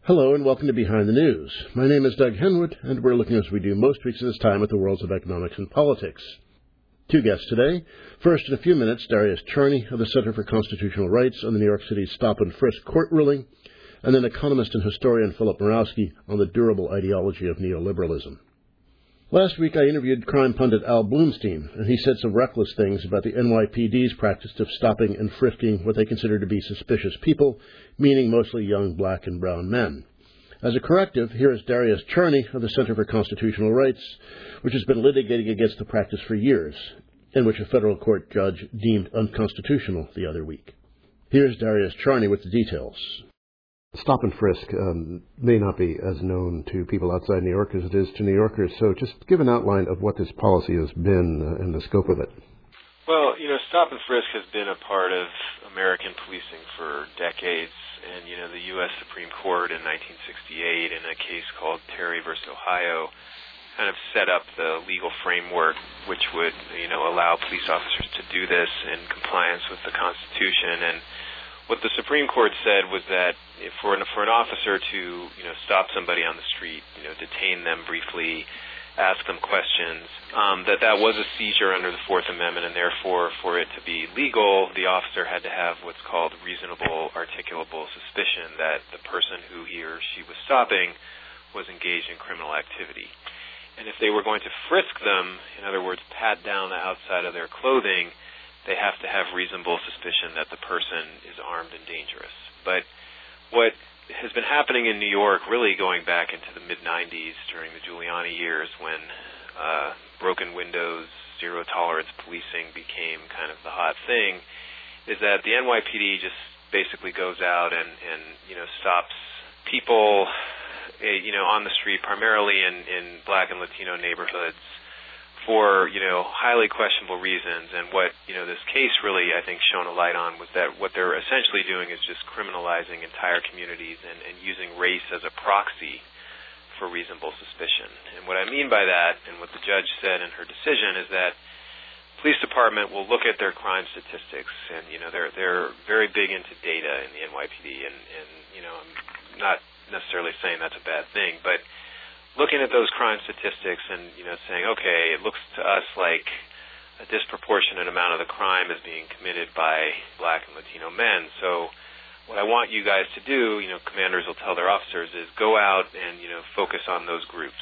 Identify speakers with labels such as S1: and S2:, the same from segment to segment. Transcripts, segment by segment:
S1: Hello and welcome to Behind the News. My name is Doug Henwood, and we're looking as we do most weeks at this time at the worlds of economics and politics. Two guests today. First, in a few minutes, Darius Charney of the Center for Constitutional Rights on the New York City Stop and Frisk court ruling, and then economist and historian Philip Murawski on the durable ideology of neoliberalism. Last week, I interviewed crime pundit Al Bloomstein, and he said some reckless things about the NYPD's practice of stopping and frisking what they consider to be suspicious people, meaning mostly young black and brown men. As a corrective, here is Darius Charney of the Center for Constitutional Rights, which has been litigating against the practice for years, and which a federal court judge deemed unconstitutional the other week. Here's Darius Charney with the details. Stop and frisk may not be as known to people outside New York as it is to New Yorkers, so just give an outline of what this policy has been and the scope of it.
S2: Well, stop and frisk has been a part of American policing for decades, and, the U.S. Supreme Court in 1968 in a case called Terry v. Ohio kind of set up the legal framework which would, allow police officers to do this in compliance with the Constitution. And what the Supreme Court said was that for an officer to, stop somebody on the street, detain them briefly, ask them questions, that was a seizure under the Fourth Amendment, and therefore, for it to be legal, the officer had to have what's called reasonable, articulable suspicion that the person who he or she was stopping was engaged in criminal activity. And if they were going to frisk them, in other words, pat down the outside of their clothing, they have to have reasonable suspicion that the person is armed and dangerous. But what has been happening in New York, really going back into the mid-'90s during the Giuliani years when broken windows, zero-tolerance policing became kind of the hot thing, is that the NYPD just basically goes out and stops people, on the street, primarily in black and Latino neighborhoods, for, highly questionable reasons. And what, this case really, I think, shone a light on was that what they're essentially doing is just criminalizing entire communities and using race as a proxy for reasonable suspicion. And what I mean by that, and what the judge said in her decision, is that police department will look at their crime statistics, and, they're very big into data in the NYPD, and I'm not necessarily saying that's a bad thing, but looking at those crime statistics and, saying, okay, it looks to us like a disproportionate amount of the crime is being committed by black and Latino men. So what I want you guys to do, commanders will tell their officers, is go out and, focus on those groups.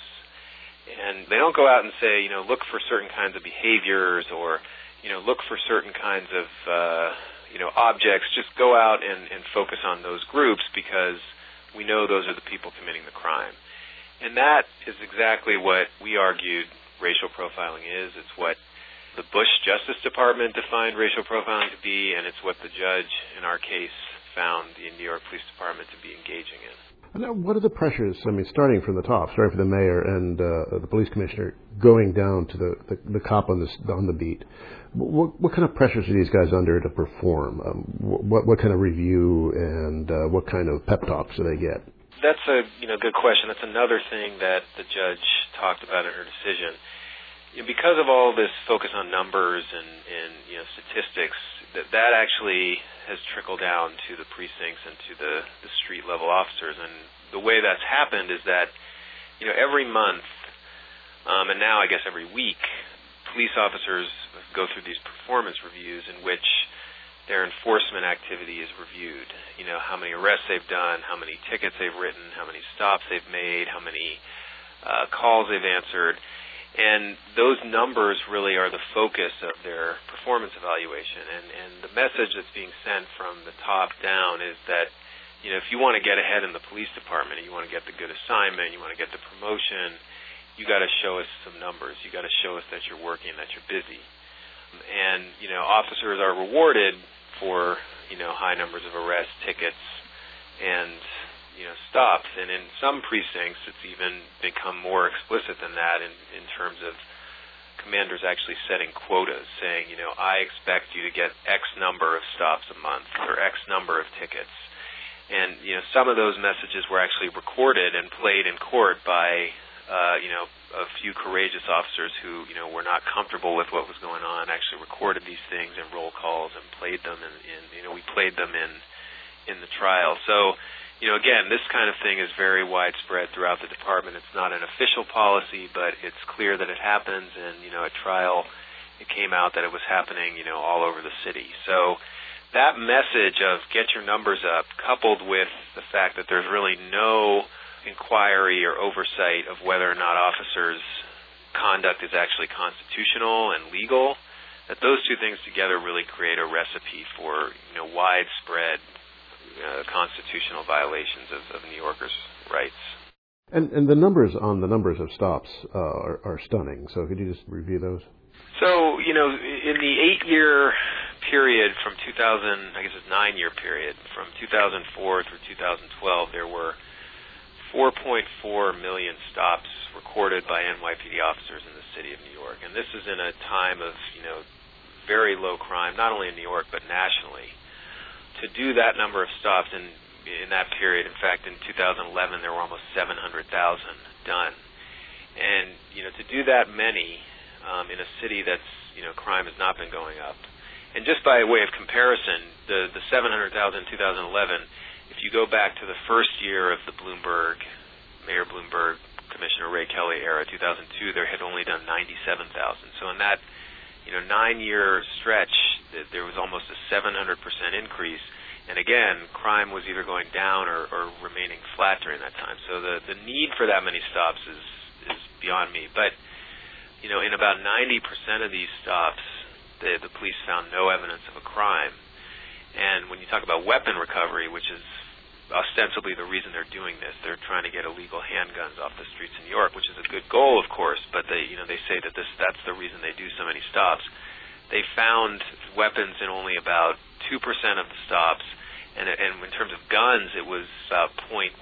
S2: And they don't go out and say, look for certain kinds of behaviors or, look for certain kinds of, objects. Just go out and focus on those groups because we know those are the people committing the crime. And that is exactly what we argued racial profiling is. It's what the Bush Justice Department defined racial profiling to be, and it's what the judge in our case found the New York Police Department to be engaging in.
S1: Now, what are the pressures, starting from the top, starting from the mayor and the police commissioner, going down to the cop on the beat? What kind of pressures are these guys under to perform? What kind of review and what kind of pep talks do they get?
S2: That's a good question. That's another thing that the judge talked about in her decision. Because of all this focus on numbers and statistics, that actually has trickled down to the precincts and to the street level officers. And the way that's happened is that every month, and now I guess every week, police officers go through these performance reviews in which their enforcement activity is reviewed. How many arrests they've done, how many tickets they've written, how many stops they've made, how many calls they've answered. And those numbers really are the focus of their performance evaluation. And the message that's being sent from the top down is that, if you want to get ahead in the police department, and you want to get the good assignment, you want to get the promotion, you got to show us some numbers. You got to show us that you're working, that you're busy. And, officers are rewarded for, high numbers of arrests, tickets, and, stops. And in some precincts, it's even become more explicit than that in terms of commanders actually setting quotas, saying, I expect you to get X number of stops a month or X number of tickets. And, some of those messages were actually recorded and played in court by a few courageous officers who, were not comfortable with what was going on, actually recorded these things in roll calls and played them we played them in the trial. So, again, this kind of thing is very widespread throughout the department. It's not an official policy, but it's clear that it happens, and, at trial it came out that it was happening, all over the city. So that message of get your numbers up, coupled with the fact that there's really no inquiry or oversight of whether or not officers' conduct is actually constitutional and legal, that those two things together really create a recipe for, widespread constitutional violations of New Yorkers' rights.
S1: And the numbers of stops are stunning. So could you just review those?
S2: So, in the 8-year period from 9-year period, from 2004 through 2012, there were 4.4 million stops recorded by NYPD officers in the city of New York. And this is in a time of, very low crime, not only in New York, but nationally. To do that number of stops in that period, in fact, in 2011, there were almost 700,000 done. And, to do that many in a city that's, crime has not been going up. And just by way of comparison, the 700,000 in 2011, if you go back to the first year of the Mayor Bloomberg, Commissioner Ray Kelly era, 2002, there had only done 97,000. So in that 9-year stretch, there was almost a 700% increase. And again, crime was either going down or remaining flat during that time. So the need for that many stops is beyond me. But, in about 90% of these stops, the police found no evidence of a crime. And when you talk about weapon recovery, which is ostensibly the reason they're doing this, they're trying to get illegal handguns off the streets of New York, which is a good goal, of course, but they say that that's the reason they do so many stops. They found weapons in only about 2% of the stops, and in terms of guns, it was about 0.15%.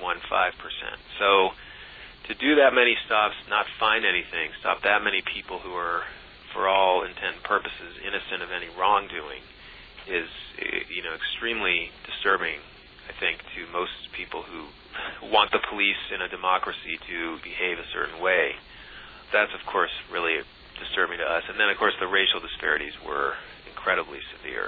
S2: So to do that many stops, not find anything, stop that many people who are, for all intent and purposes, innocent of any wrongdoing, is extremely disturbing, I think, to most people who want the police in a democracy to behave a certain way. That's, of course, really disturbing to us. And then, of course, the racial disparities were incredibly severe.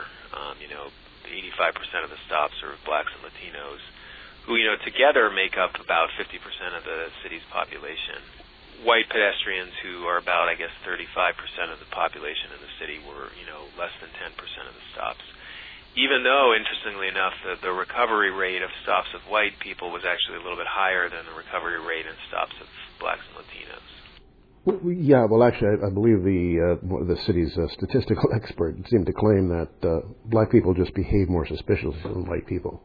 S2: 85% of the stops are blacks and Latinos, who, together make up about 50% of the city's population. White pedestrians, who are about, 35% of the population in the city, were, less than 10% of the stops. Even though, interestingly enough, the recovery rate of stops of white people was actually a little bit higher than the recovery rate in stops of blacks and Latinos.
S1: Well, actually, I believe the city's statistical expert seemed to claim that black people just behave more suspiciously than white people.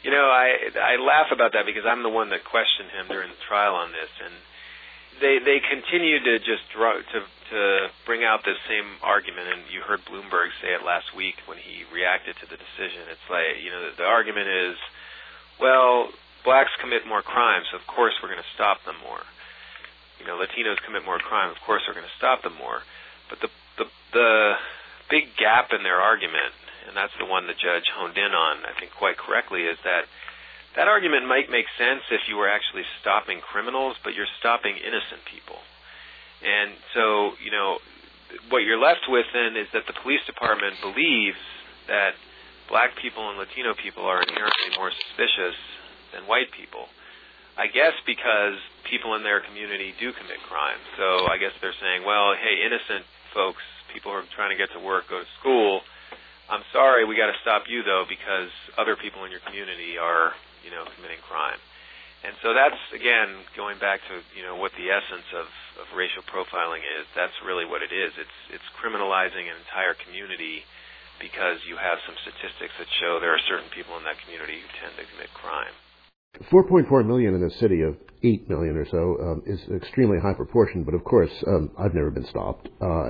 S2: I laugh about that because I'm the one that questioned him during the trial on this, and they continue to just to bring out this same argument, and you heard Bloomberg say it last week when he reacted to the decision. It's like, the argument is, well, blacks commit more crimes, so of course we're going to stop them more. Latinos commit more crime, of course we're going to stop them more. But the big gap in their argument, and that's the one the judge honed in on, I think quite correctly, is that argument might make sense if you were actually stopping criminals, but you're stopping innocent people. And so, what you're left with then is that the police department believes that black people and Latino people are inherently more suspicious than white people. I guess because people in their community do commit crime. So I guess they're saying, well, hey, innocent folks, people who are trying to get to work, go to school, I'm sorry, we got to stop you, though, because other people in your community are, committing crime. And so that's, again, going back to, what the essence of racial profiling is. That's really what it is. It's criminalizing an entire community because you have some statistics that show there are certain people in that community who tend to commit crime.
S1: 4.4 million in a city of 8 million or so is an extremely high proportion, but of course, I've never been stopped.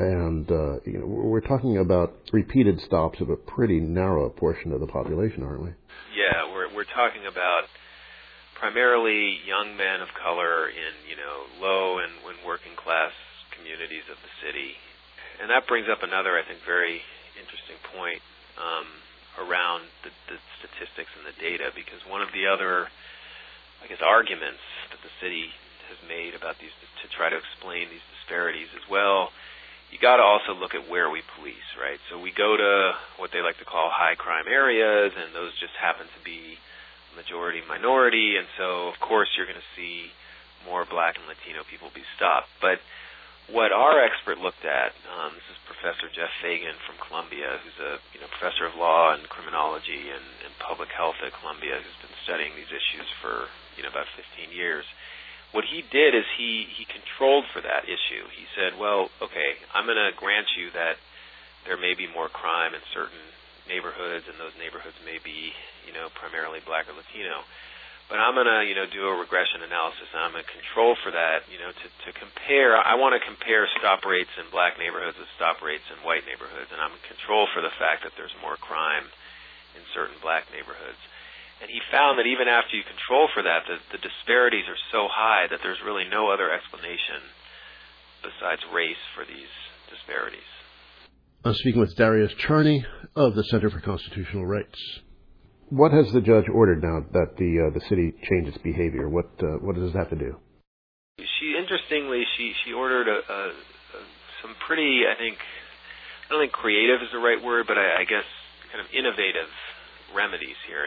S1: We're talking about repeated stops of a pretty narrow portion of the population, aren't we?
S2: Yeah, we're talking about primarily young men of color in, low and working class communities of the city. And that brings up another, I think, very interesting point around the statistics and the data, because one of the other, arguments that the city has made about these to try to explain these disparities as well, you got to also look at where we police, right? So we go to what they like to call high crime areas, and those just happen to be majority minority, and so of course you're going to see more Black and Latino people be stopped. But what our expert looked at, this is Professor Jeff Fagan from Columbia, who's a professor of law and criminology and public health at Columbia, who's been studying these issues for about 15 years. What he did is he controlled for that issue. He said, well, okay, I'm going to grant you that there may be more crime in certain neighborhoods, and those neighborhoods may be primarily Black or Latino. But I'm going to, do a regression analysis, and I'm going to control for that, to compare. I want to compare stop rates in Black neighborhoods with stop rates in white neighborhoods, and I'm going to control for the fact that there's more crime in certain Black neighborhoods. And he found that even after you control for that, the disparities are so high that there's really no other explanation besides race for these disparities.
S1: I'm speaking with Darius Charney of the Center for Constitutional Rights. What has the judge ordered now that the city changed its behavior? What does that have to do?
S2: Interestingly, she ordered some pretty, I don't think creative is the right word, but I guess kind of innovative remedies here.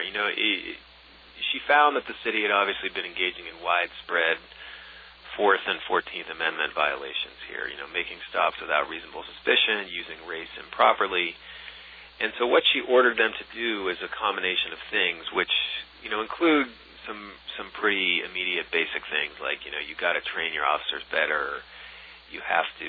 S2: She found that the city had obviously been engaging in widespread Fourth and 14th Amendment violations here, making stops without reasonable suspicion, using race improperly. And so what she ordered them to do is a combination of things, which, include some pretty immediate basic things like, you got to train your officers better. You have to,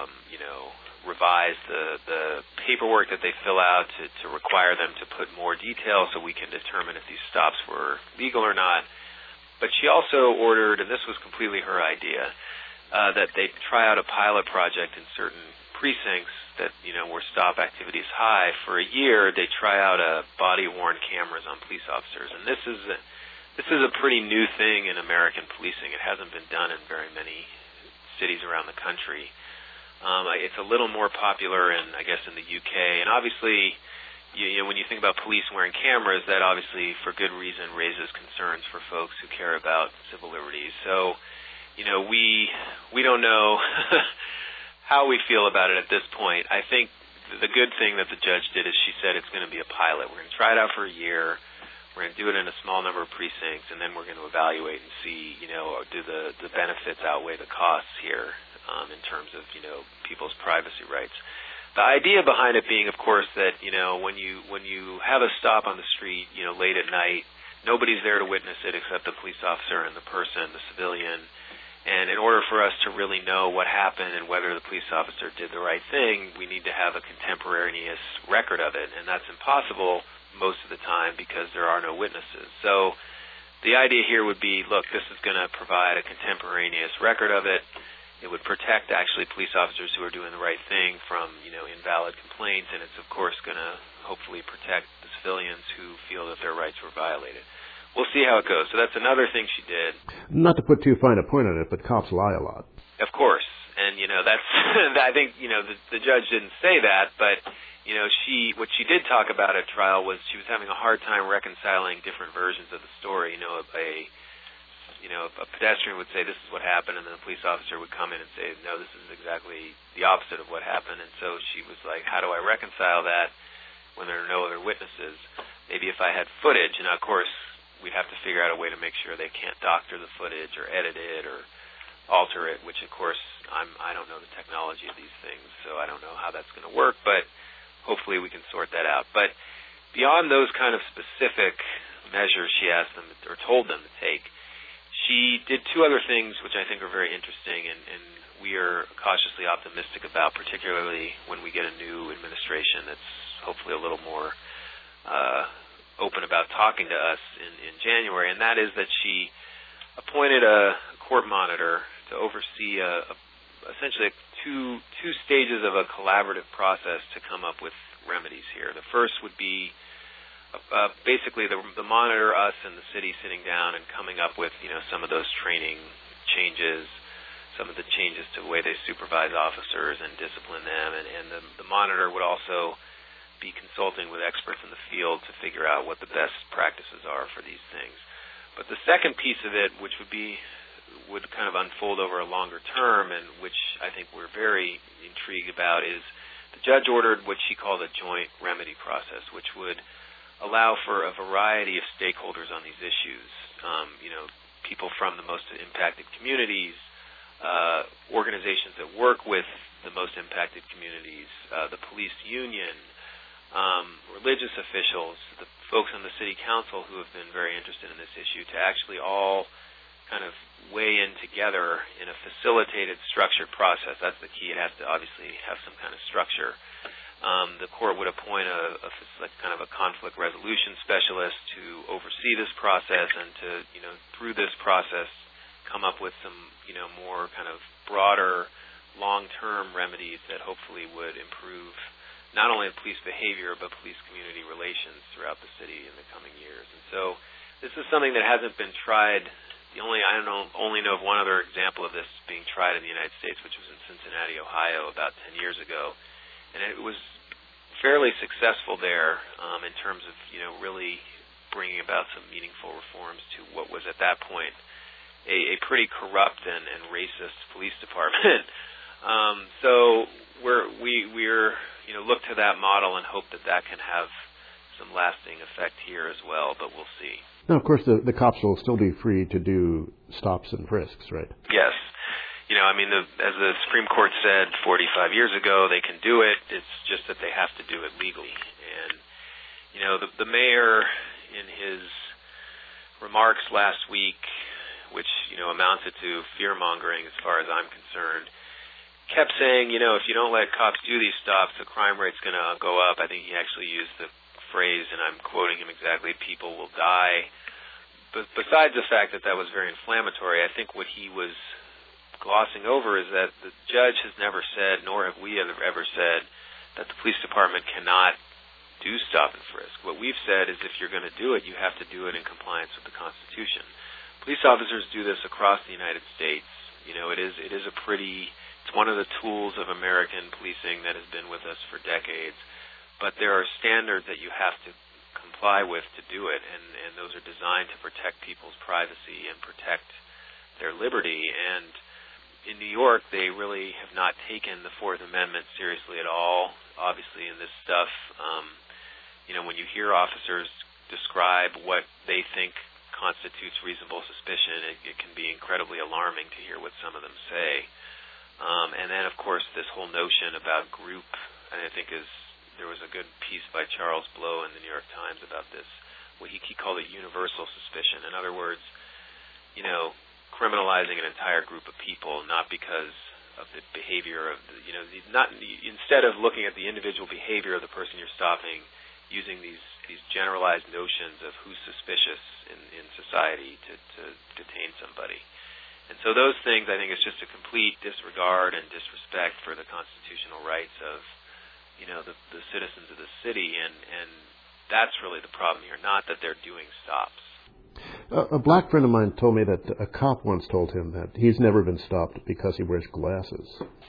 S2: revise the paperwork that they fill out to require them to put more detail so we can determine if these stops were legal or not. But she also ordered, and this was completely her idea, that they try out a pilot project in certain precincts that, where stop activity is high. For a year, they try out body-worn cameras on police officers. And this is a pretty new thing in American policing. It hasn't been done in very many cities around the country. It's a little more popular in the UK. And obviously, when you think about police wearing cameras, that obviously, for good reason, raises concerns for folks who care about civil liberties. So, we don't know how we feel about it at this point. I think the good thing that the judge did is she said it's going to be a pilot. We're going to try it out for a year. We're going to do it in a small number of precincts, and then we're going to evaluate and see, do the benefits outweigh the costs here in terms of, people's privacy rights. The idea behind it being, of course, that, when you have a stop on the street, late at night, nobody's there to witness it except the police officer and the person, the civilian. And in order for us to really know what happened and whether the police officer did the right thing, we need to have a contemporaneous record of it. And that's impossible most of the time because there are no witnesses. So the idea here would be, look, this is going to provide a contemporaneous record of it. It would protect actually police officers who are doing the right thing from, invalid complaints. And it's, of course, going to hopefully protect the civilians who feel that their rights were violated. We'll see how it goes. So that's another thing she did.
S1: Not to put too fine a point on it, but cops lie a lot.
S2: Of course. And, that's, I think, the judge didn't say that, but, what she did talk about at trial was she was having a hard time reconciling different versions of the story. A pedestrian would say this is what happened, and then a police officer would come in and say, no, this is exactly the opposite of what happened. And so she was like, how do I reconcile that when there are no other witnesses? Maybe if I had footage, and of course, we'd have to figure out a way to make sure they can't doctor the footage or edit it or alter it, which, of course, I don't know the technology of these things, so I don't know how that's going to work, but hopefully we can sort that out. But beyond those kind of specific measures she asked them or told them to take, she did two other things which I think are very interesting and we are cautiously optimistic about, particularly when we get a new administration that's hopefully a little more open about talking to us in January, and that is that she appointed a court monitor to oversee essentially two stages of a collaborative process to come up with remedies here. The first would be basically the monitor, us, and the city sitting down and coming up with some of those training changes, some of the changes to the way they supervise officers and discipline them, and the monitor would also be consulting with experts in the field to figure out what the best practices are for these things. But the second piece of it, which would kind of unfold over a longer term, and which I think we're very intrigued about, is the judge ordered what she called a joint remedy process, which would allow for a variety of stakeholders on these issues. People from the most impacted communities, organizations that work with the most impacted communities, the police union, religious officials, the folks on the city council who have been very interested in this issue, to actually all kind of weigh in together in a facilitated, structured process. That's the key. It has to obviously have some kind of structure. The court would appoint a kind of a conflict resolution specialist to oversee this process and to, through this process, come up with some, more kind of broader, long-term remedies that hopefully would improve not only police behavior but police community relations throughout the city in the coming years. And so this is something that hasn't been tried. I only know of one other example of this being tried in the United States, which was in Cincinnati, Ohio, about 10 years ago. And it was fairly successful there in terms of, really bringing about some meaningful reforms to what was at that point a pretty corrupt and racist police department. So we're look to that model and hope that can have some lasting effect here as well, but we'll see.
S1: Now, of course, the cops will still be free to do stops and frisks, right?
S2: Yes. As the Supreme Court said 45 years ago, they can do it. It's just that they have to do it legally. And, the mayor, in his remarks last week, which, amounted to fear-mongering as far as I'm concerned, kept saying, if you don't let cops do these stops, the crime rate's going to go up. I think he actually used the phrase, and I'm quoting him exactly, people will die. But besides the fact that was very inflammatory, I think what he was glossing over is that the judge has never said, nor have we ever said, that the police department cannot do stop and frisk. What we've said is if you're going to do it, you have to do it in compliance with the Constitution. Police officers do this across the United States. It's one of the tools of American policing that has been with us for decades. But there are standards that you have to comply with to do it, and those are designed to protect people's privacy and protect their liberty. And in New York, they really have not taken the Fourth Amendment seriously at all. Obviously, in this stuff, when you hear officers describe what they think constitutes reasonable suspicion, it can be incredibly alarming to hear what some of them say. And then, of course, this whole notion about group, and I think there was a good piece by Charles Blow in the New York Times about this, what he called a universal suspicion. In other words, criminalizing an entire group of people, not because of the behavior of instead of looking at the individual behavior of the person you're stopping, using these generalized notions of who's suspicious in society to detain somebody. And so those things, I think, is just a complete disregard and disrespect for the constitutional rights of, the citizens of the city, and that's really the problem here, not that they're doing stops.
S1: A black friend of mine told me that a cop once told him that he's never been stopped because he wears glasses.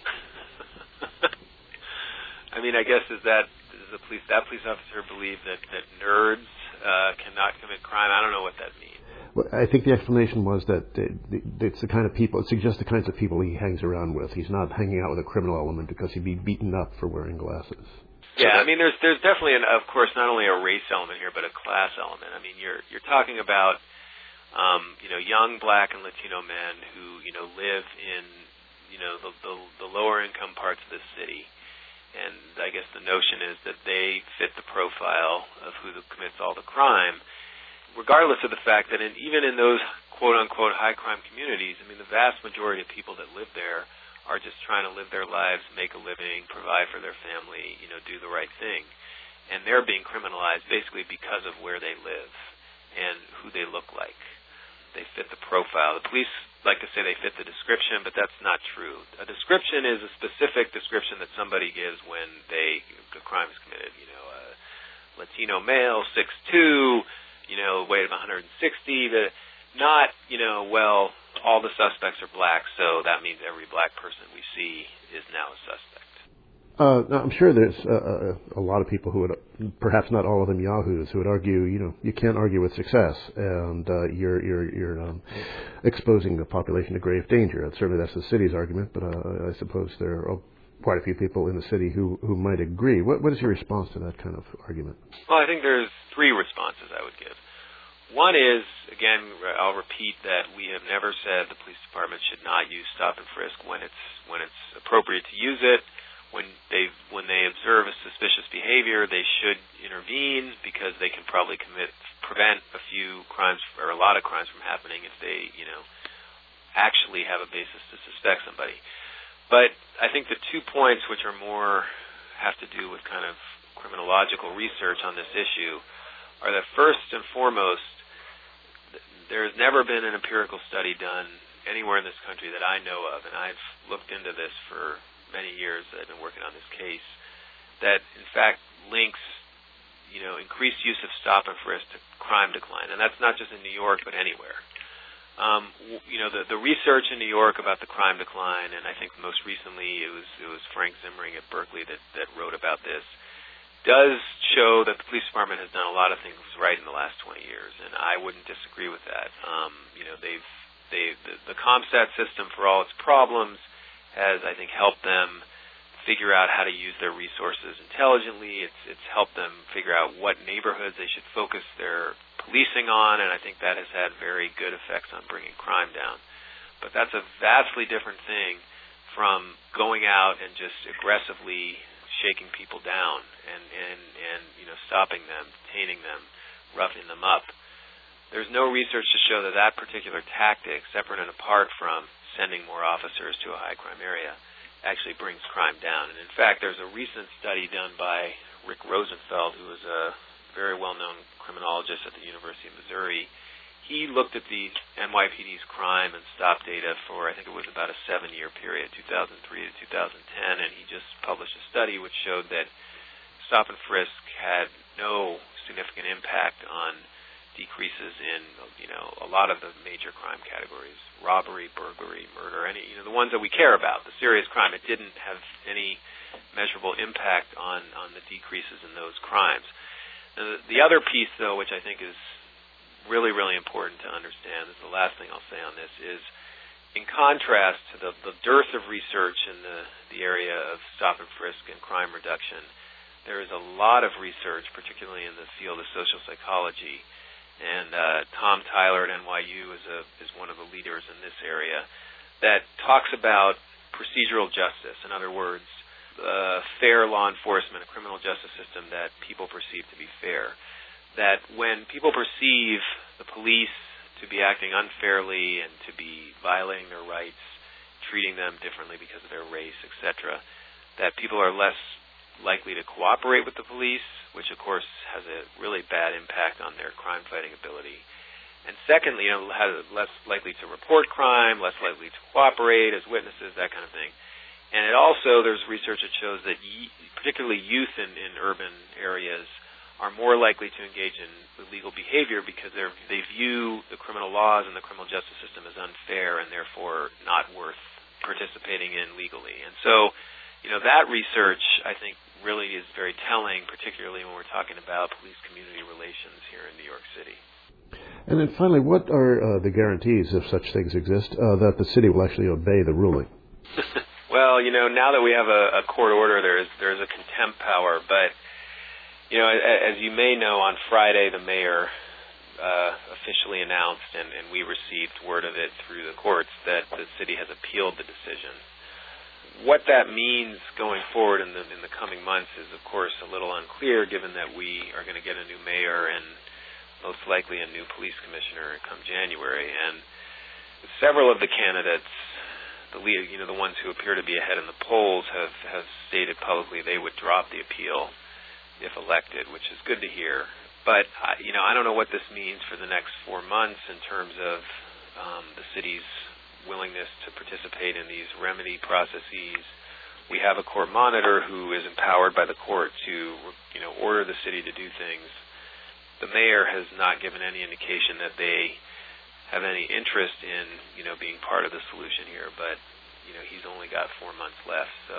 S2: I guess does that police officer believe that nerds cannot commit crime? I don't know what that means.
S1: Well, I think the explanation was that it's the kind of people, it suggests the kinds of people he hangs around with. He's not hanging out with a criminal element because he'd be beaten up for wearing glasses.
S2: Yeah, there's definitely, of course, not only a race element here, but a class element. You're talking about, young black and Latino men who, live in, the lower income parts of the city. And I guess the notion is that they fit the profile of who commits all the crime, regardless of the fact that even in those quote-unquote high-crime communities, the vast majority of people that live there are just trying to live their lives, make a living, provide for their family, do the right thing. And they're being criminalized basically because of where they live and who they look like. They fit the profile. The police like to say they fit the description, but that's not true. A description is a specific description that somebody gives when the crime is committed. Latino male, 6'2", weight of 160. Not, all the suspects are black, so that means every black person we see is now a suspect.
S1: I'm sure there's a lot of people who would, perhaps not all of them yahoos, who would argue, you can't argue with success, and you're exposing the population to grave danger. And certainly that's the city's argument, but I suppose there are quite a few people in the city who might agree. What is your response to that kind of argument?
S2: Well, I think there's three responses I would give. One is, again, I'll repeat that we have never said the police department should not use stop and frisk when it's appropriate to use it. When they observe a suspicious behavior, they should intervene because they can probably prevent a few crimes or a lot of crimes from happening if they, actually have a basis to suspect somebody. But I think the 2 points which are more have to do with kind of criminological research on this issue are that first and foremost, there has never been an empirical study done anywhere in this country that I know of, and I've looked into this for many years that I've been working on this case, that in fact links, increased use of stop and frisk to crime decline. And that's not just in New York, but anywhere. The research in New York about the crime decline, and I think most recently it was Frank Zimmering at Berkeley that wrote about this, does show that the police department has done a lot of things right in the last 20 years, and I wouldn't disagree with that. The CompStat system, for all its problems, has, I think, helped them figure out how to use their resources intelligently. It's helped them figure out what neighborhoods they should focus their policing on, and I think that has had very good effects on bringing crime down. But that's a vastly different thing from going out and just aggressively shaking people down and stopping them, detaining them, roughing them up. There's no research to show that particular tactic, separate and apart from sending more officers to a high crime area, actually brings crime down. And in fact, there's a recent study done by Rick Rosenfeld, who is a very well-known criminologist at the University of Missouri. He looked at the NYPD's crime and stop data for, I think it was about a 7-year period, 2003 to 2010, and he just published a study which showed that stop and frisk had no significant impact on decreases in, a lot of the major crime categories, robbery, burglary, murder, the ones that we care about, the serious crime. It didn't have any measurable impact on the decreases in those crimes. The other piece, though, which I think is really, really important to understand, is the last thing I'll say on this, is in contrast to the dearth of research in the area of stop and frisk and crime reduction, there is a lot of research, particularly in the field of social psychology, and Tom Tyler at NYU is one of the leaders in this area, that talks about procedural justice. In other words, fair law enforcement, a criminal justice system that people perceive to be fair. That when people perceive the police to be acting unfairly and to be violating their rights, treating them differently because of their race, etc., that people are less likely to cooperate with the police, which of course has a really bad impact on their crime-fighting ability. And secondly, less likely to report crime, less likely to cooperate as witnesses, that kind of thing. And it also, there's research that shows that particularly youth in urban areas are more likely to engage in illegal behavior because they view the criminal laws and the criminal justice system as unfair and therefore not worth participating in legally. And so, that research, I think, really is very telling, particularly when we're talking about police-community relations here in New York City.
S1: And then finally, what are the guarantees, if such things exist, that the city will actually obey the ruling?
S2: Well, now that we have a court order, there's a contempt power. But, as you may know, on Friday the mayor officially announced, and we received word of it through the courts, that the city has appealed the decision. What that means going forward in the coming months is, of course, a little unclear, given that we are going to get a new mayor and most likely a new police commissioner come January. And several of the candidates, the ones who appear to be ahead in the polls, have stated publicly they would drop the appeal if elected, which is good to hear. But I don't know what this means for the next 4 months in terms of the city's willingness to participate in these remedy processes. We have a court monitor who is empowered by the court to, order the city to do things. The mayor has not given any indication that they have any interest in, being part of the solution here, but, he's only got 4 months left, so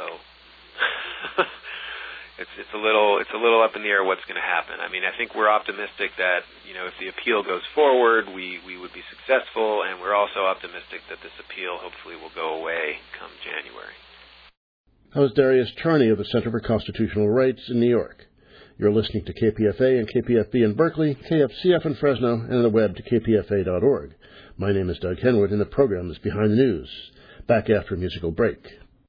S2: it's a little up in the air what's going to happen. I mean, I think we're optimistic that, if the appeal goes forward, we would be successful, and we're also optimistic that this appeal hopefully will go away come January.
S1: That was Darius Charney of the Center for Constitutional Rights in New York. You're listening to KPFA and KPFB in Berkeley, KFCF in Fresno, and on the web to kpfa.org. My name is Doug Henwood, and the program is Behind the News. Back after a musical break.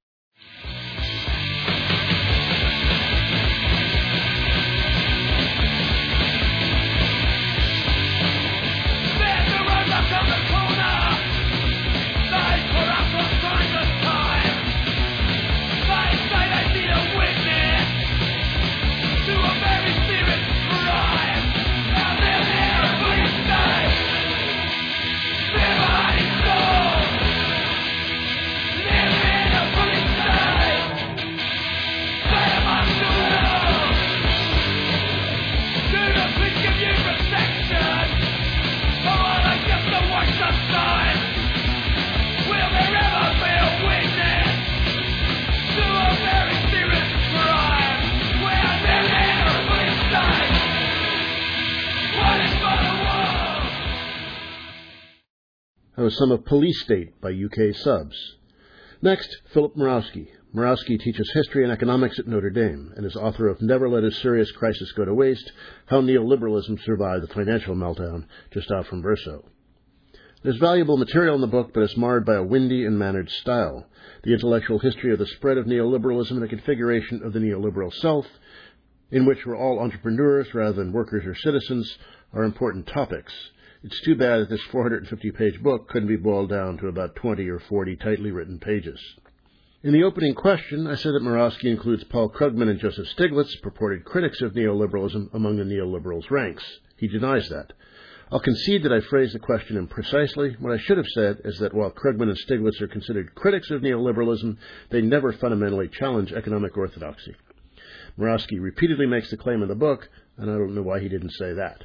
S1: That was some of Police State by UK Subs. Next, Philip Murawski. Murawski teaches history and economics at Notre Dame and is author of Never Let a Serious Crisis Go to Waste, How Neoliberalism Survived the Financial Meltdown, just out from Verso. There's valuable material in the book, but it's marred by a windy and mannered style. The intellectual history of the spread of neoliberalism and the configuration of the neoliberal self, in which we're all entrepreneurs rather than workers or citizens, are important topics. It's too bad that this 450-page book couldn't be boiled down to about 20 or 40 tightly written pages. In the opening question, I said that Murawski includes Paul Krugman and Joseph Stiglitz, purported critics of neoliberalism, among the neoliberals' ranks. He denies that. I'll concede that I phrased the question imprecisely. What I should have said is that while Krugman and Stiglitz are considered critics of neoliberalism, they never fundamentally challenge economic orthodoxy. Murawski repeatedly makes the claim in the book, and I don't know why he didn't say that.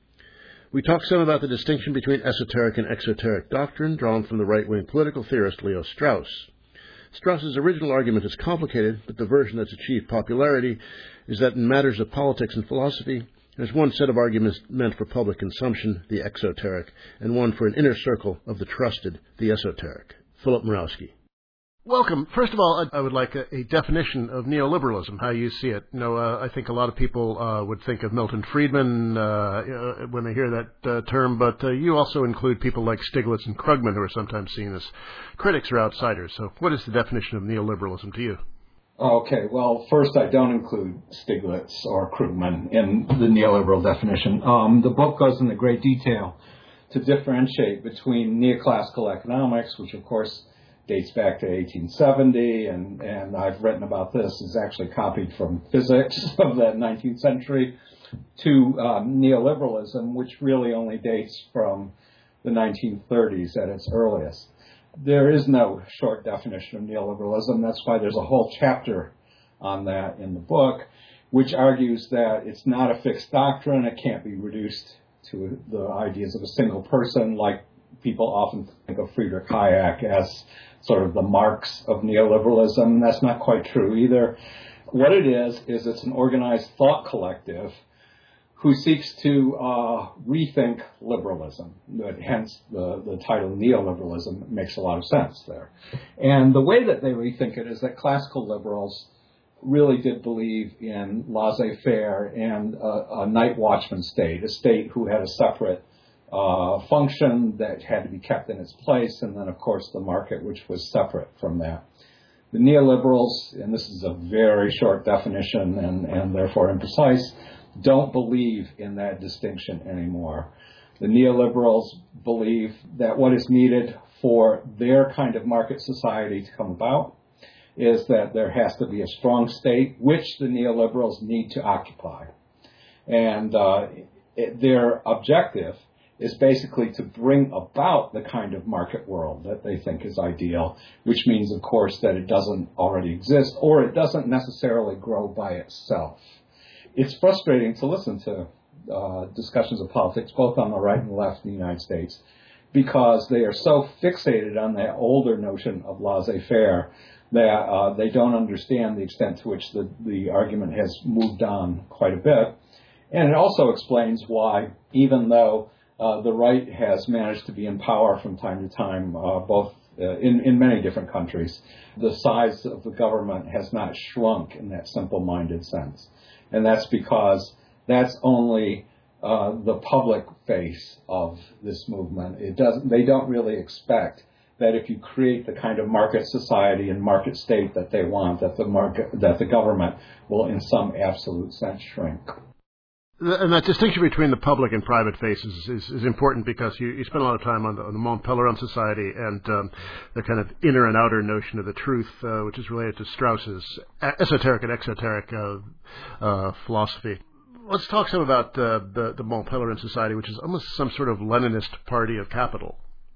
S1: We talk some about the distinction between esoteric and exoteric doctrine drawn from the right-wing political theorist Leo Strauss. Strauss's original argument is complicated, but the version that's achieved popularity is that in matters of politics and philosophy, there's one set of arguments meant for public consumption, the exoteric, and one for an inner circle of the trusted, the esoteric. Philip Murawski. Welcome. First of all, I would like a definition of neoliberalism, how you see it. I think a lot of people would think of Milton Friedman when they hear that term, but you also include people like Stiglitz and Krugman, who are sometimes seen as critics or outsiders. So what is the definition of neoliberalism to you?
S3: Okay, well, first, I don't include Stiglitz or Krugman in the neoliberal definition. The book goes into great detail to differentiate between neoclassical economics, which, of course, dates back to 1870, and I've written about this, is actually copied from physics of that 19th century, to neoliberalism, which really only dates from the 1930s at its earliest. There is no short definition of neoliberalism. That's why there's a whole chapter on that in the book, which argues that it's not a fixed doctrine. It can't be reduced to the ideas of a single person, like people often think of Friedrich Hayek as sort of the Marx of neoliberalism. That's not quite true either. What it is it's an organized thought collective who seeks to rethink liberalism. Hence, the title neoliberalism makes a lot of sense there. And the way that they rethink it is that classical liberals really did believe in laissez-faire and a night watchman state, a state who had a separate function that had to be kept in its place, and then, of course, the market, which was separate from that. The neoliberals, and this is a very short definition and therefore imprecise, don't believe in that distinction anymore. The neoliberals believe that what is needed for their kind of market society to come about is that there has to be a strong state, which the neoliberals need to occupy. And their objective is basically to bring about the kind of market world that they think is ideal, which means, of course, that it doesn't already exist or it doesn't necessarily grow by itself. It's frustrating to listen to discussions of politics, both on the right and left in the United States, because they are so fixated on that older notion of laissez-faire that they don't understand the extent to which the argument has moved on quite a bit. And it also explains why, even though the right has managed to be in power from time to time, both in many different countries. The size of the government has not shrunk in that simple-minded sense. And that's because that's only the public face of this movement. They don't really expect that if you create the kind of market society and market state that they want, that the government will in some absolute sense shrink.
S1: And that distinction between the public and private faces is important because you spend a lot of time on the Mont Pelerin Society and the kind of inner and outer notion of the truth, which is related to Strauss's esoteric and exoteric philosophy. Let's talk some about the Mont Pelerin Society, which is almost some sort of Leninist party of capital.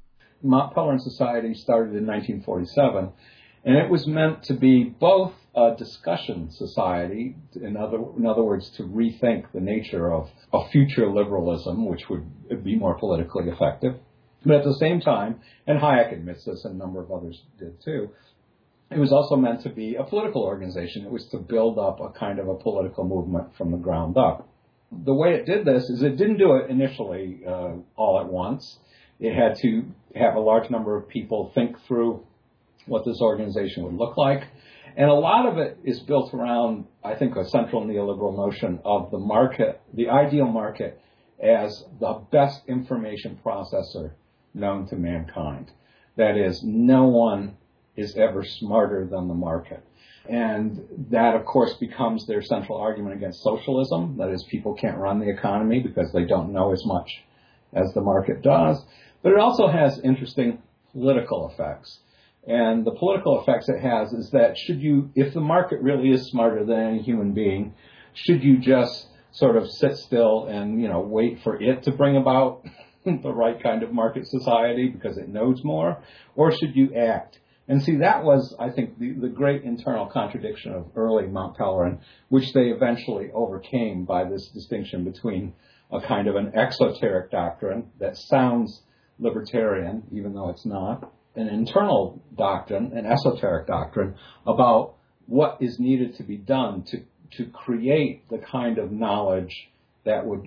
S3: Mont Pelerin Society started in 1947, and it was meant to be both a discussion society, in other words, to rethink the nature of a future liberalism, which would be more politically effective. But at the same time, and Hayek admits this, and a number of others did too, it was also meant to be a political organization. It was to build up a kind of a political movement from the ground up. The way it did this is it didn't do it initially all at once. It had to have a large number of people think through what this organization would look like. And a lot of it is built around, I think, a central neoliberal notion of the market, the ideal market, as the best information processor known to mankind. That is, no one is ever smarter than the market. And that, of course, becomes their central argument against socialism. That is, people can't run the economy because they don't know as much as the market does. But it also has interesting political effects. And the political effects it has is that if the market really is smarter than any human being, should you just sort of sit still and, wait for it to bring about the right kind of market society because it knows more? Or should you act? And see, that was, I think, the great internal contradiction of early Mont Pelerin, which they eventually overcame by this distinction between a kind of an exoteric doctrine that sounds libertarian, even though it's not, an internal doctrine, an esoteric doctrine, about what is needed to be done to create the kind of knowledge that would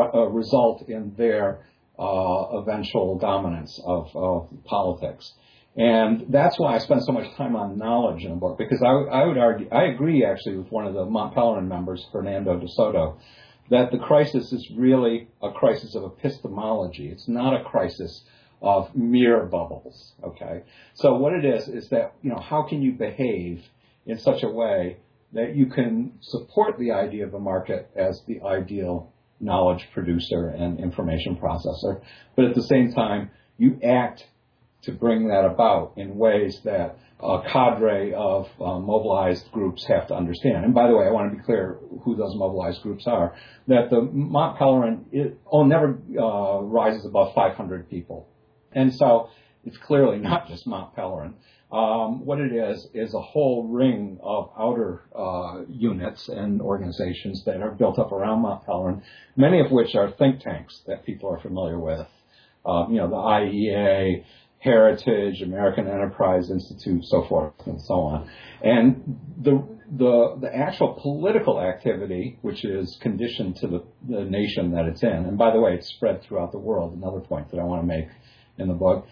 S3: result in their eventual dominance of politics. And that's why I spend so much time on knowledge in the book, because I would argue, I agree actually with one of the Mont Pelerin members, Fernando de Soto, that the crisis is really a crisis of epistemology. It's not a crisis of mere bubbles, okay? So what it is that, how can you behave in such a way that you can support the idea of a market as the ideal knowledge producer and information processor, but at the same time, you act to bring that about in ways that a cadre of mobilized groups have to understand. And by the way, I want to be clear who those mobilized groups are, that the Mont Pelerin never rises above 500 people. And so it's clearly not just Mont Pelerin. What it is a whole ring of outer units and organizations that are built up around Mont Pelerin, many of which are think tanks that people are familiar with. The IEA, Heritage, American Enterprise Institute, so forth and so on. And the actual political activity, which is conditioned to the nation that it's in, and by the way, it's spread throughout the world, another point that I want to make in the book,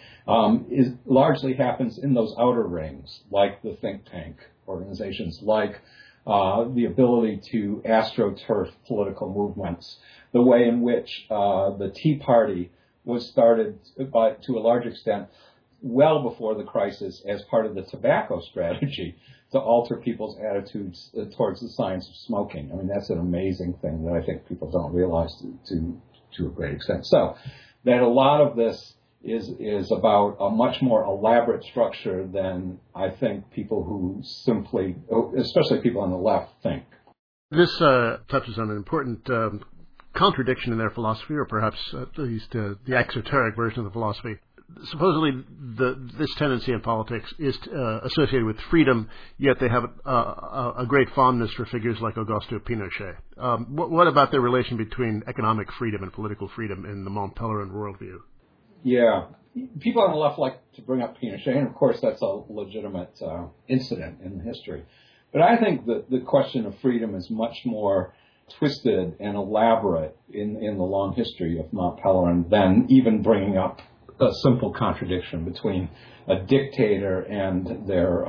S3: largely happens in those outer rings, like the think tank organizations, like the ability to astroturf political movements, the way in which the Tea Party was started to a large extent well before the crisis as part of the tobacco strategy to alter people's attitudes towards the science of smoking. I mean, that's an amazing thing that I think people don't realize to a great extent. So that a lot of this is about a much more elaborate structure than I think people who simply, especially people on the left, think.
S1: This touches on an important contradiction in their philosophy, or perhaps at least the exoteric version of the philosophy. Supposedly, this tendency in politics is associated with freedom, yet they have a great fondness for figures like Augusto Pinochet. What about the relation between economic freedom and political freedom in the Mont Pelerin worldview?
S3: Yeah. People on the left like to bring up Pinochet, and of course that's a legitimate incident in history. But I think that the question of freedom is much more twisted and elaborate in the long history of Mont Pelerin than even bringing up a simple contradiction between a dictator and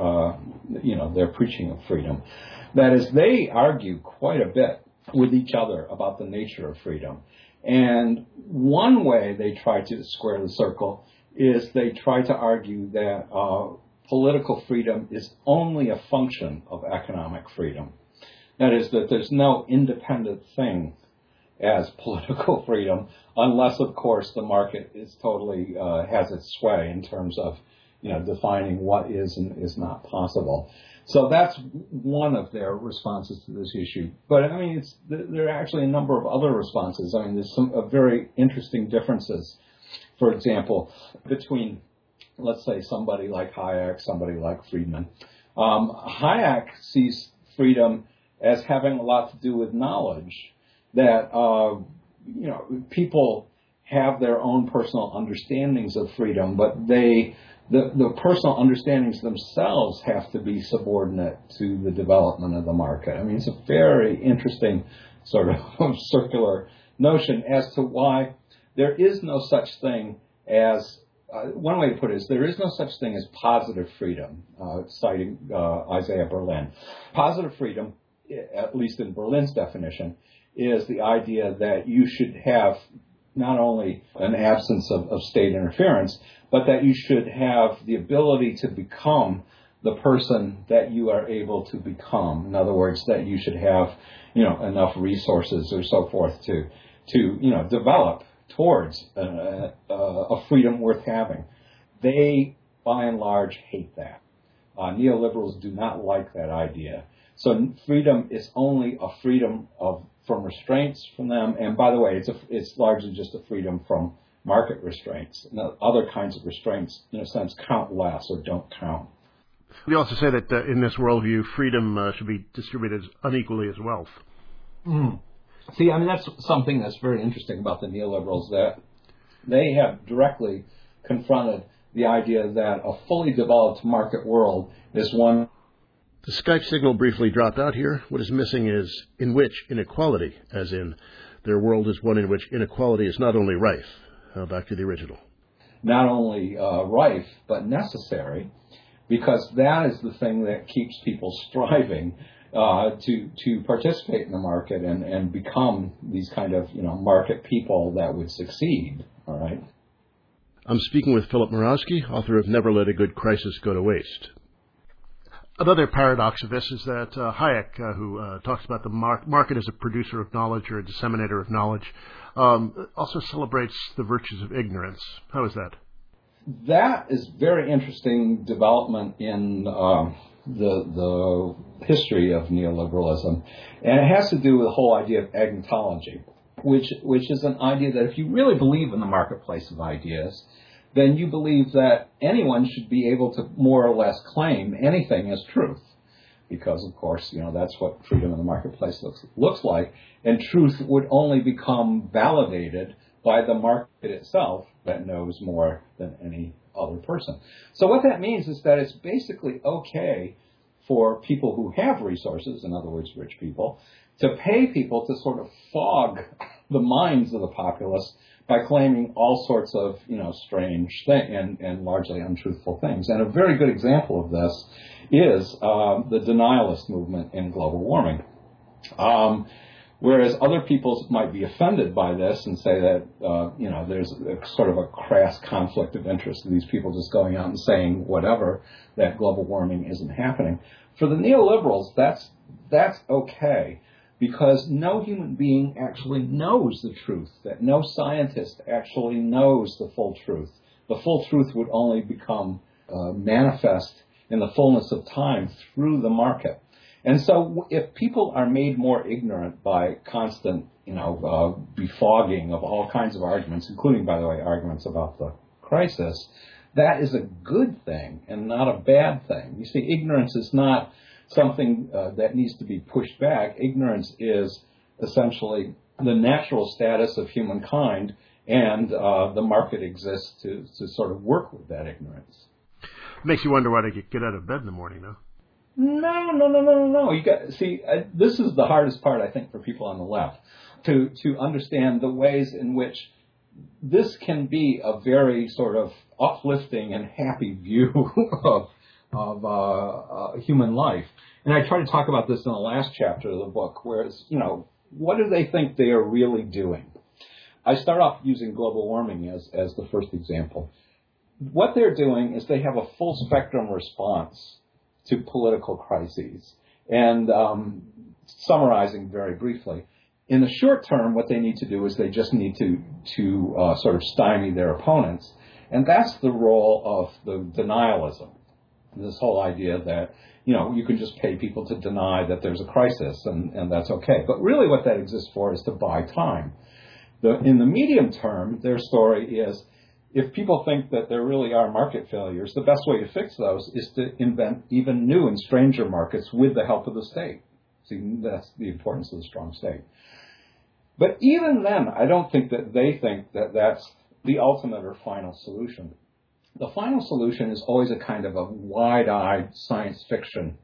S3: their preaching of freedom. That is, they argue quite a bit with each other about the nature of freedom. And one way they try to square the circle is they try to argue that political freedom is only a function of economic freedom. That is, that there's no independent thing as political freedom, unless, of course, the market is totally has its sway in terms of defining what is and is not possible. So that's one of their responses to this issue. But I mean, there are actually a number of other responses. I mean, there's some very interesting differences. For example, between, let's say, somebody like Hayek, somebody like Friedman. Hayek sees freedom as having a lot to do with knowledge. That people have their own personal understandings of freedom, but the personal understandings themselves have to be subordinate to the development of the market. I mean, it's a very interesting sort of circular notion as to why there is no such thing as, one way to put it is, there is no such thing as positive freedom, citing Isaiah Berlin. Positive freedom, at least in Berlin's definition, is the idea that you should have not only an absence of state interference, but that you should have the ability to become the person that you are able to become. In other words, that you should have, enough resources or so forth to develop towards a freedom worth having. They, by and large, hate that. Neoliberals do not like that idea. So freedom is only a freedom from restraints from them, and by the way, it's largely just a freedom from market restraints. Now, other kinds of restraints, in a sense, count less or don't count.
S1: We also say that in this worldview, freedom should be distributed unequally as wealth.
S3: See, I mean, that's something that's very interesting about the neoliberals, that they have directly confronted the idea that a fully developed market world is one.
S1: The Skype signal briefly dropped out here. What is missing is in which inequality, as in their world is one in which inequality is not only rife. Back to the original.
S3: Not only rife, but necessary, because that is the thing that keeps people striving to participate in the market and become these kind of market people that would succeed. All right.
S1: I'm speaking with Philip Murawski, author of Never Let a Good Crisis Go to Waste. Another paradox of this is that Hayek, who talks about the market as a producer of knowledge or a disseminator of knowledge, also celebrates the virtues of ignorance. How is that?
S3: That is very interesting development in the history of neoliberalism, and it has to do with the whole idea of agnotology, which is an idea that if you really believe in the marketplace of ideas, then you believe that anyone should be able to more or less claim anything as truth. Because, of course, that's what freedom in the marketplace looks like. And truth would only become validated by the market itself that knows more than any other person. So what that means is that it's basically okay for people who have resources, in other words, rich people, to pay people to sort of fog the minds of the populace by claiming all sorts of, strange and largely untruthful things. And a very good example of this is the denialist movement in global warming. Whereas other people might be offended by this and say that, there's a sort of a crass conflict of interest of these people just going out and saying whatever, that global warming isn't happening. For the neoliberals, that's okay. Because no human being actually knows the truth, that no scientist actually knows the full truth. The full truth would only become manifest in the fullness of time through the market. And so if people are made more ignorant by constant, befogging of all kinds of arguments, including, by the way, arguments about the crisis, that is a good thing and not a bad thing. You see, ignorance is not something that needs to be pushed back. Ignorance is essentially the natural status of humankind, and the market exists to sort of work with that ignorance.
S1: Makes you wonder why they get out of bed in the morning, no?
S3: No. This is the hardest part, I think, for people on the left, to understand the ways in which this can be a very sort of uplifting and happy view of human life. And I try to talk about this in the last chapter of the book, whereas, what do they think they are really doing? I start off using global warming as the first example. What they're doing is they have a full spectrum response to political crises. And summarizing very briefly, in the short term, what they need to do is they just need to sort of stymie their opponents. And that's the role of the denialism. This whole idea that, you can just pay people to deny that there's a crisis and that's okay. But really what that exists for is to buy time. In the medium term, their story is, if people think that there really are market failures, the best way to fix those is to invent even new and stranger markets with the help of the state. See, that's the importance of the strong state. But even then, I don't think that they think that that's the ultimate or final solution. The final solution is always a kind of a wide-eyed science fiction,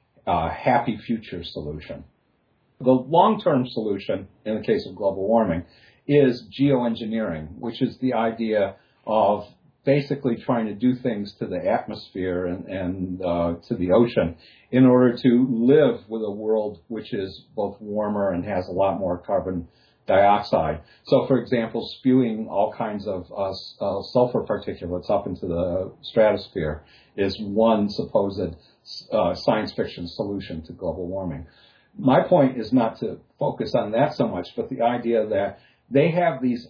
S3: happy future solution. The long-term solution, in the case of global warming, is geoengineering, which is the idea of basically trying to do things to the atmosphere and to the ocean in order to live with a world which is both warmer and has a lot more carbon dioxide. So, for example, spewing all kinds of sulfur particulates up into the stratosphere is one supposed science fiction solution to global warming. My point is not to focus on that so much, but the idea that they have these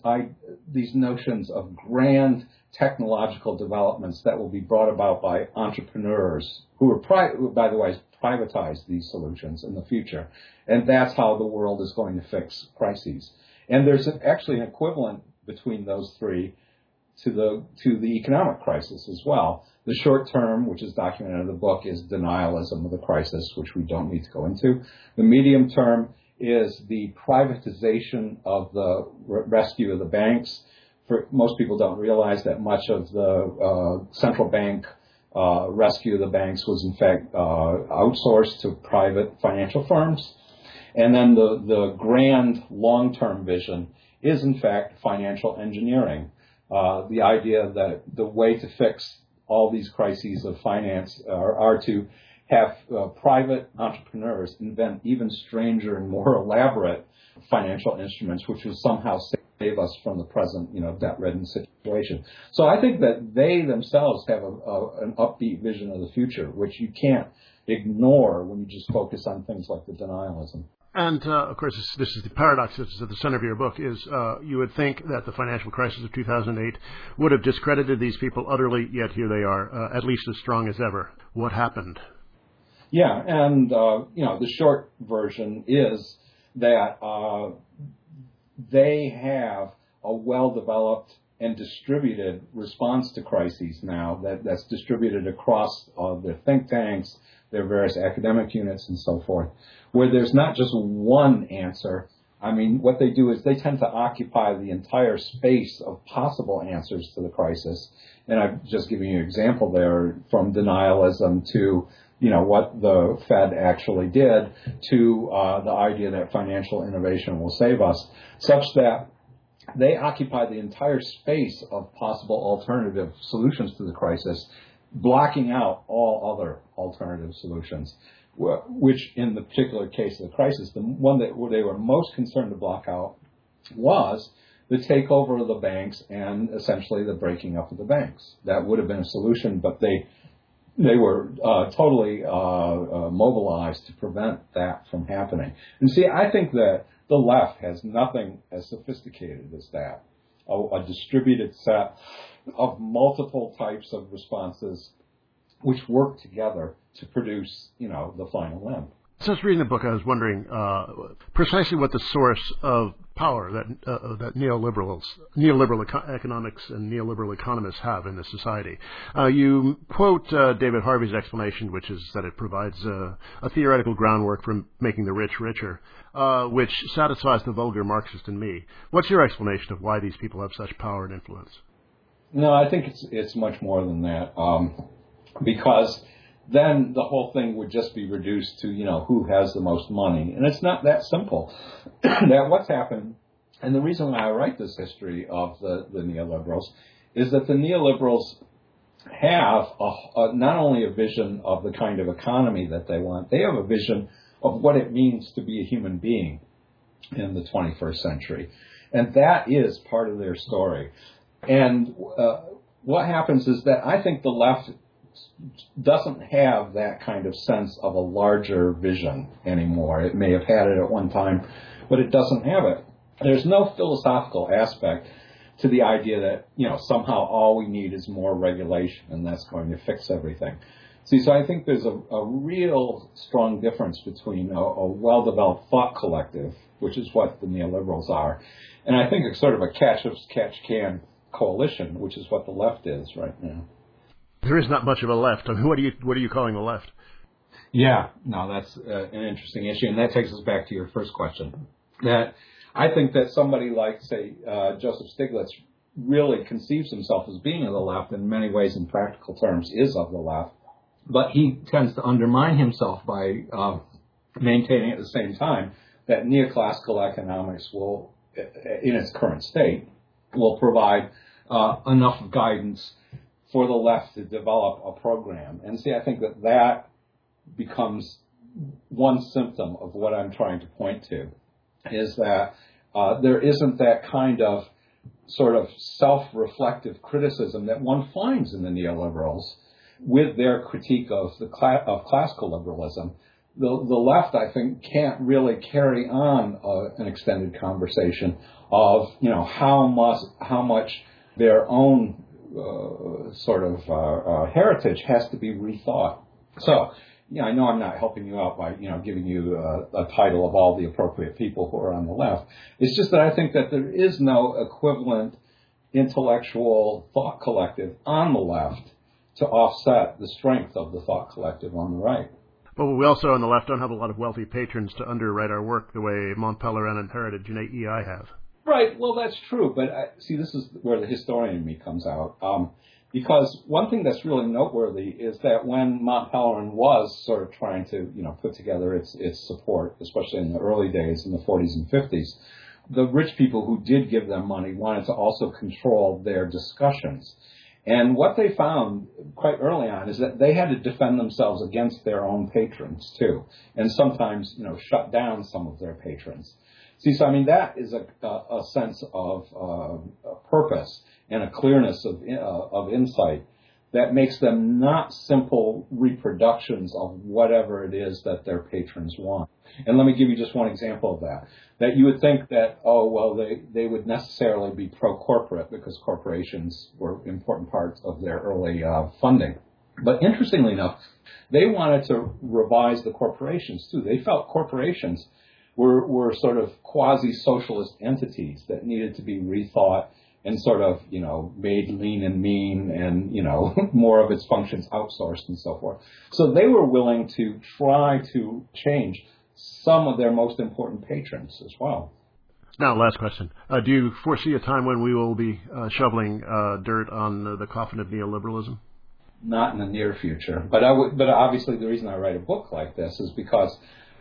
S3: notions of grand technological developments that will be brought about by entrepreneurs who are, by the way, privatize these solutions in the future. And that's how the world is going to fix crises. And there's actually an equivalent between those three to the economic crisis as well. The short term, which is documented in the book, is denialism of the crisis, which we don't need to go into. The medium term is the privatization of the rescue of the banks. Most people don't realize that much of the central bank rescue of the banks was in fact outsourced to private financial firms. And then the grand long-term vision is in fact financial engineering. The idea that the way to fix all these crises of finance are to have private entrepreneurs invent even stranger and more elaborate financial instruments, which will somehow save us from the present, debt-ridden situation. So I think that they themselves have an upbeat vision of the future, which you can't ignore when you just focus on things like the denialism.
S1: And, of course, this is the paradox that's at the center of your book, is you would think that the financial crisis of 2008 would have discredited these people utterly, yet here they are, at least as strong as ever. What happened?
S3: Yeah, and, the short version is that they have a well-developed and distributed response to crises now that's distributed across their think tanks, their various academic units, and so forth, where there's not just one answer. I mean, what they do is they tend to occupy the entire space of possible answers to the crisis. And I've just given you an example there, from denialism to what the Fed actually did, to the idea that financial innovation will save us, such that they occupy the entire space of possible alternative solutions to the crisis, blocking out all other alternative solutions, which in the particular case of the crisis, the one that they were most concerned to block out was the takeover of the banks and essentially the breaking up of the banks. That would have been a solution, but they were totally mobilized to prevent that from happening. And see, I think that the left has nothing as sophisticated as that, a distributed set of multiple types of responses which work together to produce, the final limb.
S1: So I was reading the book, I was wondering precisely what the source of power that neoliberal economics and neoliberal economists have in this society. You quote David Harvey's explanation, which is that it provides a theoretical groundwork for making the rich richer, which satisfies the vulgar Marxist in me. What's your explanation of why these people have such power and influence?
S3: No, I think it's much more than that, because then the whole thing would just be reduced to, who has the most money. And it's not that simple. That what's happened And the reason why I write this history of the neoliberals is that the neoliberals have not only a vision of the kind of economy that they want, they have a vision of what it means to be a human being in the 21st century. And that is part of their story. And what happens is that I think the left doesn't have that kind of sense of a larger vision anymore. It may have had it at one time, but it doesn't have it. There's no philosophical aspect to the idea that, somehow all we need is more regulation and that's going to fix everything. See, so I think there's a real strong difference between a well-developed thought collective, which is what the neoliberals are, and I think it's sort of a catch-can coalition, which is what the left is right now.
S1: There is not much of a left. I mean, what are you calling the left?
S3: Yeah, no, that's an interesting issue, and that takes us back to your first question. That I think that somebody like, say, Joseph Stiglitz really conceives himself as being of the left, in many ways, in practical terms, is of the left. But he tends to undermine himself by maintaining at the same time that neoclassical economics will, in its current state, will provide enough guidance for the left to develop a program. And see, I think that becomes one symptom of what I'm trying to point to, is that there isn't that kind of sort of self-reflective criticism that one finds in the neoliberals with their critique of classical liberalism. The left, I think, can't really carry on an extended conversation of, how much their own heritage has to be rethought. So, I know I'm not helping you out by, giving you a title of all the appropriate people who are on the left. It's just that I think that there is no equivalent intellectual thought collective on the left to offset the strength of the thought collective on the right.
S1: Well, we also on the left don't have a lot of wealthy patrons to underwrite our work the way Mont Pelerin and Heritage and AEI have.
S3: Right, well, that's true, but see, this is where the historian in me comes out. Because one thing that's really noteworthy is that when Mont Pelerin was sort of trying to, put together its support, especially in the early days, in the 40s and 50s, the rich people who did give them money wanted to also control their discussions. And what they found quite early on is that they had to defend themselves against their own patrons, too, and sometimes, shut down some of their patrons. See, so, that is a sense of purpose and a clearness of insight that makes them not simple reproductions of whatever it is that their patrons want. And let me give you just one example of that. That you would think that, they would necessarily be pro-corporate because corporations were important parts of their early funding. But interestingly enough, they wanted to revise the corporations, too. They felt corporations were sort of quasi-socialist entities that needed to be rethought and sort of, made lean and mean and, more of its functions outsourced and so forth. So they were willing to try to change some of their most important patrons as well.
S1: Now, last question. Do you foresee a time when we will be shoveling dirt on the coffin of neoliberalism?
S3: Not in the near future. But obviously the reason I write a book like this is because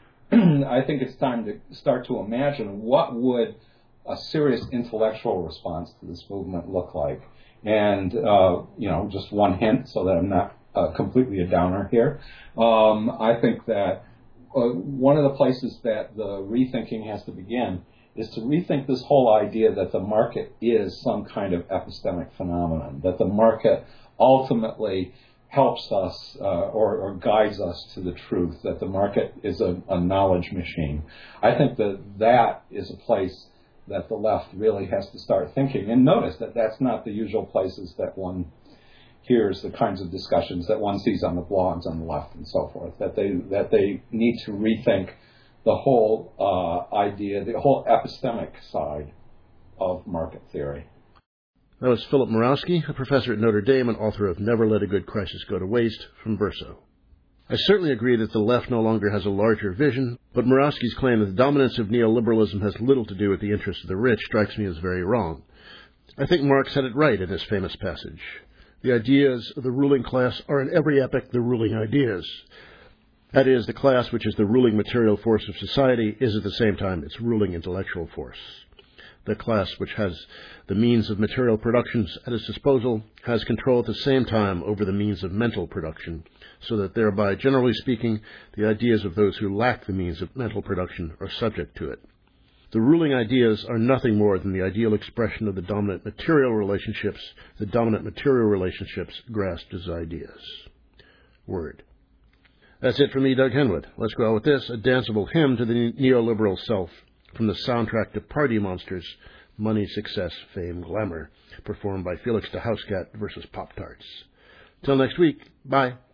S3: I think it's time to start to imagine what would a serious intellectual response to this movement look like. And, just one hint so that I'm not completely a downer here. I think that one of the places that the rethinking has to begin is to rethink this whole idea that the market is some kind of epistemic phenomenon, that the market ultimately helps us or guides us to the truth, that the market is a knowledge machine. I think that is a place that the left really has to start thinking. And notice that that's not the usual places that one hears the kinds of discussions that one sees on the blogs on the left and so forth, that they need to rethink the whole idea, the whole epistemic side of market theory.
S1: That was Philip Murawski, a professor at Notre Dame and author of Never Let a Good Crisis Go to Waste from Verso. I certainly agree that the left no longer has a larger vision, but Murawski's claim that the dominance of neoliberalism has little to do with the interests of the rich strikes me as very wrong. I think Marx had it right in his famous passage. The ideas of the ruling class are in every epoch the ruling ideas. That is, the class which is the ruling material force of society is at the same time its ruling intellectual force. The class which has the means of material productions at its disposal has control at the same time over the means of mental production, so that thereby, generally speaking, the ideas of those who lack the means of mental production are subject to it. The ruling ideas are nothing more than the ideal expression of the dominant material relationships grasped as ideas. Word. That's it for me, Doug Henwood. Let's go out with this, a danceable hymn to the neoliberal self, from the soundtrack to Party Monsters, Money, Success, Fame, Glamour, performed by Felix de Houscat versus Pop-Tarts. Till next week, bye.